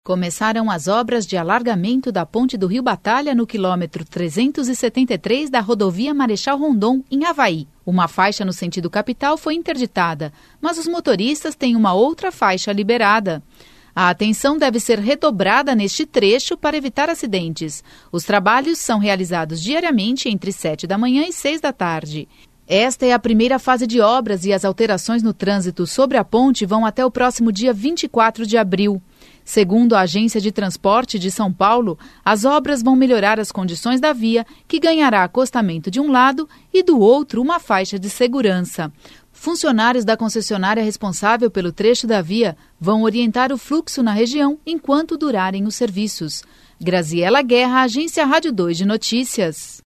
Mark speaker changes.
Speaker 1: Começaram as obras de alargamento da ponte do Rio Batalha no quilômetro 373 da rodovia Marechal Rondon, em Avaí. Uma faixa no sentido capital foi interditada, mas os motoristas têm uma outra faixa liberada. A atenção deve ser redobrada neste trecho para evitar acidentes. Os trabalhos são realizados diariamente entre 7 da manhã e 6 da tarde. Esta é a primeira fase de obras e as alterações no trânsito sobre a ponte vão até o próximo dia 24 de abril. Segundo a Agência de Transporte de São Paulo, as obras vão melhorar as condições da via, que ganhará acostamento de um lado e do outro uma faixa de segurança. Funcionários da concessionária responsável pelo trecho da via vão orientar o fluxo na região enquanto durarem os serviços. Graziela Guerra, Agência Rádio 2 de Notícias.